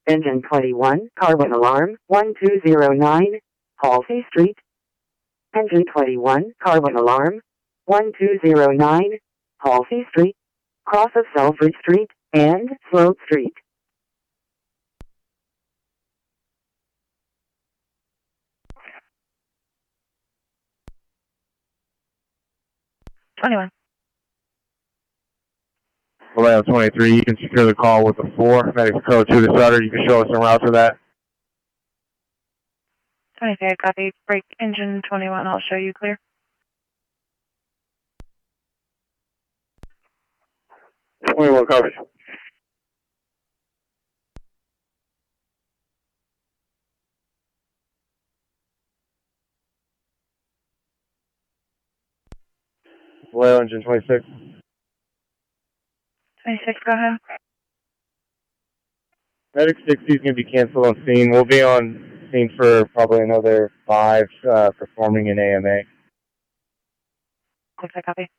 Engine 21, carbon alarm, 1209, Halsey Street. Engine 21, carbon alarm, 1209, Halsey Street, cross of Selfridge Street, and Sloat Street. Vallejo 23, you can secure the call with a 4. Medics code 2 to Sutter. You can show us en route for that. 23, copy. Break engine 21, I'll show you clear. Copy. Vallejo engine 26. 26, go ahead. Medic 60 is going to be canceled on scene. We'll be on scene for probably another 5 performing in AMA. 6, copy.